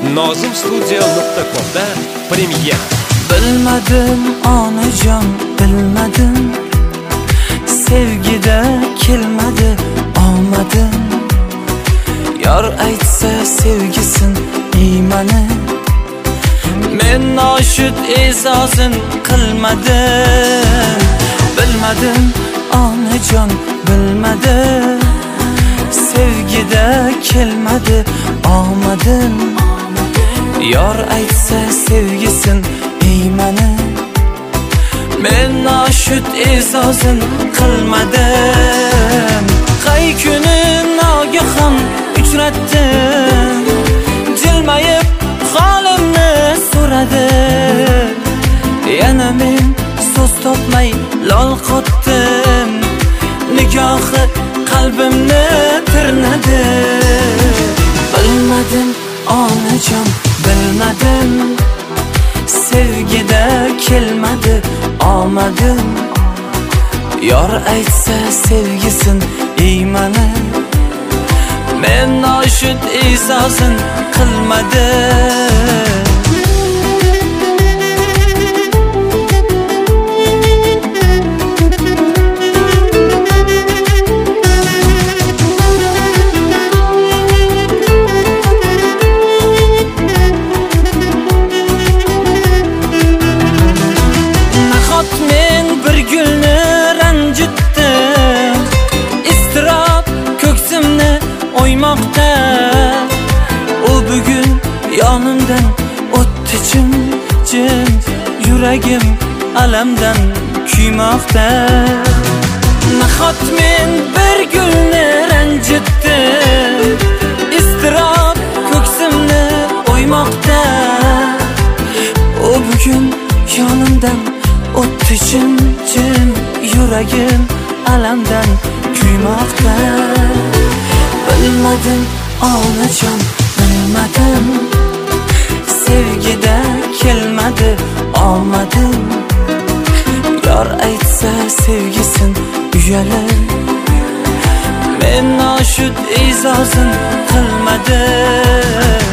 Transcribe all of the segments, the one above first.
nozimstudio.com'da premyera. Bilmadim onajon, bilmadim, sevgida kelmadi omadim. Yor aytsa sevgisin iymani, men noshud e'zozin qilmadim. Bilmadim onajon, bilmadim, sevgida kelmadi omadim. Yor aytsa sevgisin iymani, men noshud e'zozin qilmadim. Qay kuni nogahon uchratdim, jilmayib holimni so'radi. Yana men so'z topmay lol qotdim, nigohi qalbimni tirnadi. Bilmadim onajon, bilmadim, sevgida kelmadi omadim. Yor aytsa sevgisin iymani, men noshud e'zozin qilmadim. O bugün yonimdan o'tdi jim, yuragim alamdan kuymoqda. Nahot men bir gulni ranjitdim, iztirob ko'ksimni o'ymoqda. O bugün yonimdan o'tdi jim, yuragim alamdan kuymoqda. Bilmadim onajon, bilmadim, sevgida kelmadi omadim. Yor aytsa sevgisin uyalar, men noshud e'zozin qilmadim.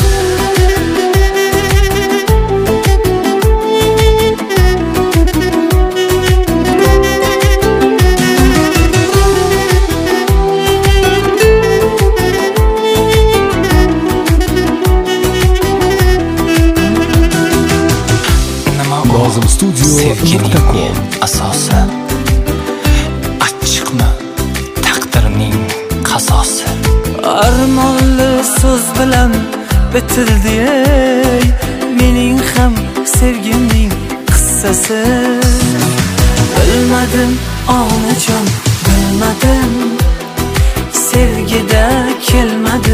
Sevgining asosi achchiqmi taqdirning qazosi? Armonli so'z bilan bitildi ey mening ham sevgimning qissasi. Bilmadim onajon, bilmadim, sevgida kelmadi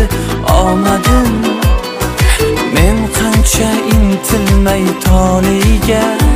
omadim. Men qancha intilmay toliga